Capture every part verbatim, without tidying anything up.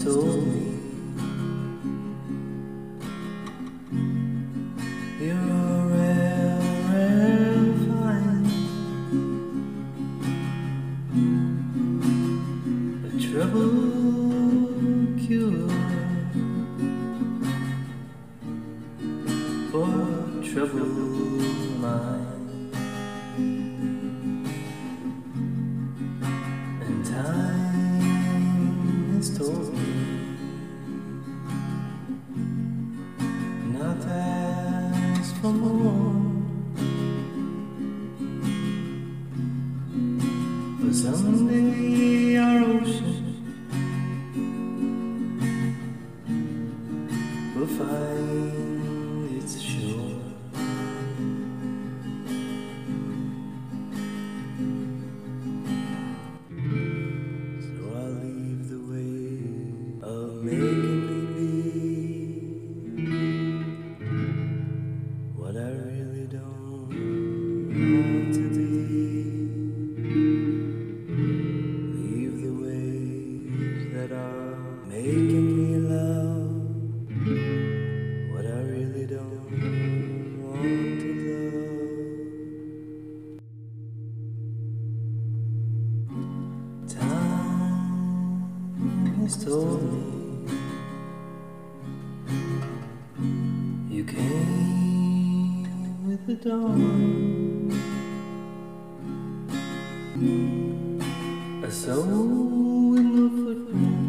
told me you're a rare, rare find, a trouble cure for troubled mind. And time has told me not to ask for more, but someday our ocean will find its shore. So I'll leave the way of making me be what I really don't want to be. Leave the ways that are making me love what I really don't want to love. Time has told me you came with the dawn, a soul with no footprint,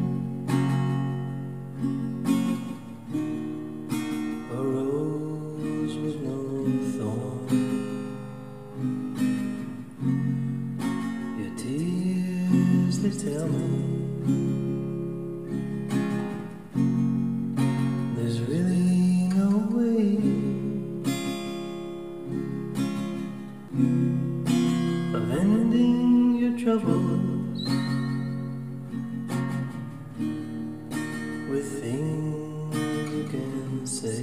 a rose with no thorn. Your tears, they tell me there's really no way of ending your troubles with things you can say.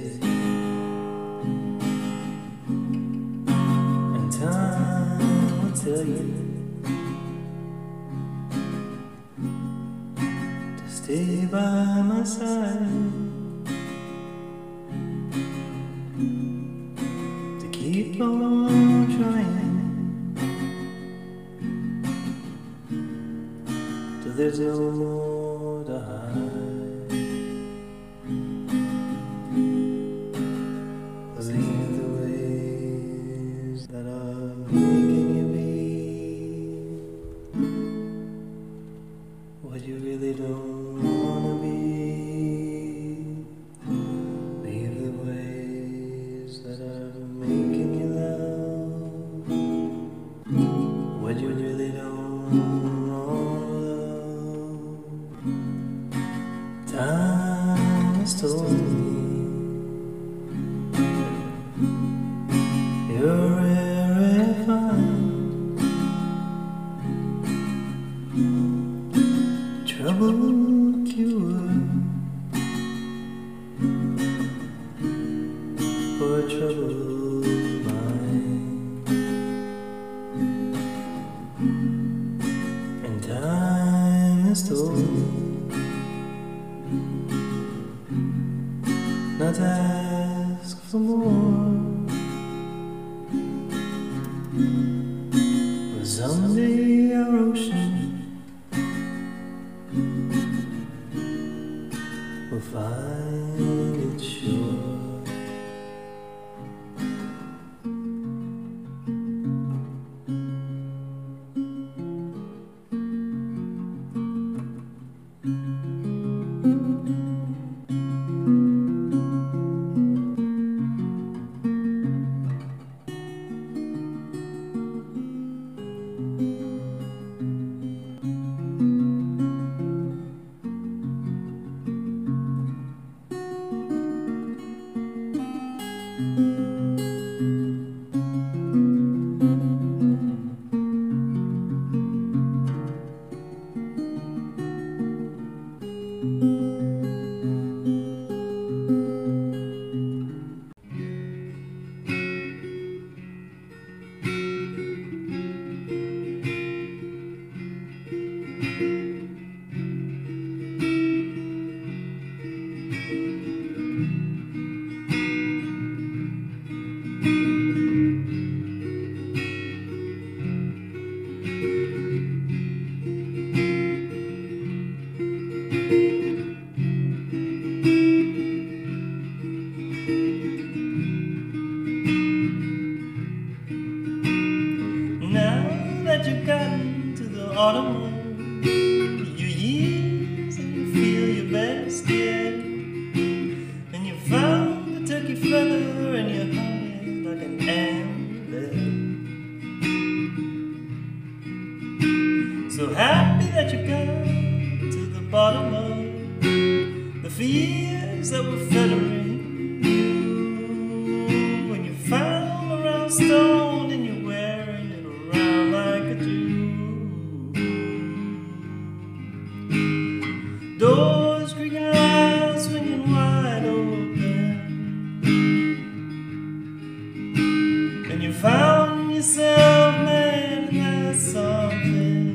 And time will tell you to stay by my side, to keep on trying till there's no more to hide. Leave the ways that are making you be what you really don't wanna be. Leave the ways that are making you love what you really don't wanna love. Time has told me you're rare, rare find, trouble cure for a troubled mind. And time has told me not to ask for more, but someday our ocean will find its shore. that you've gotten to the autumn of your years, and you feel your best yet, and you found the turkey feather and you hung it like an amulet. So happy that you got to the bottom of the fears that were fettering you, when you found a round stone and you're wearing it around like a Jew. Doors creaking loud, swinging wide open, and you found yourself, man, and that's something.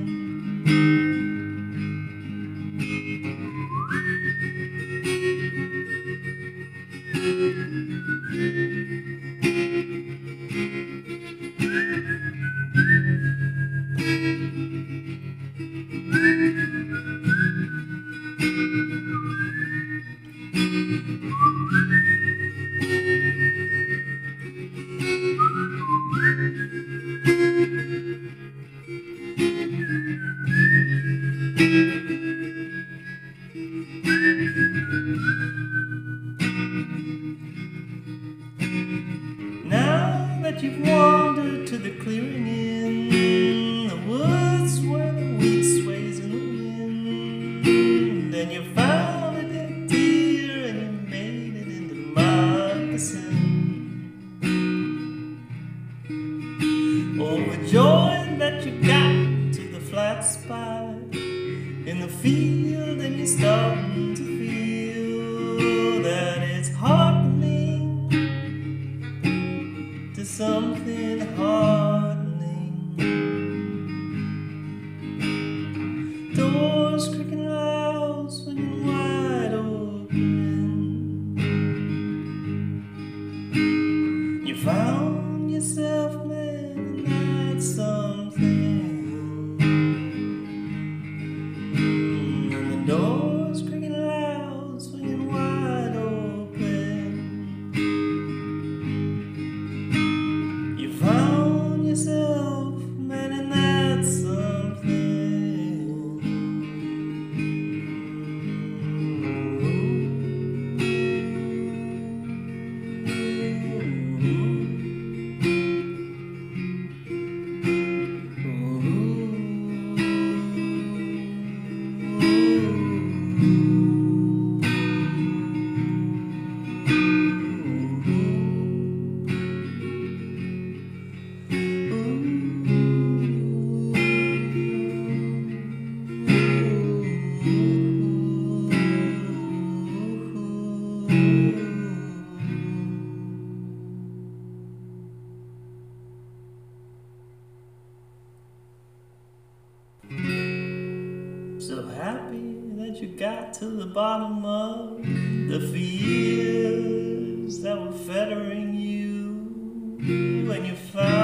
Now that you've wandered to the clearing in the woods where the wheat sways in the wind, and you found a dead deer and you made it into moccasin, overjoyed that you got to the flat spot in the field, and you're starting to feel that it's heartening to something heartening. Doors creaking loud, swinging wide open, you found yourself, man, and that's something. And the doors creaking loud, swinging wide open, you found yourself, man, and that's something. So happy that you got to the bottom of the fears that were fettering you, when you found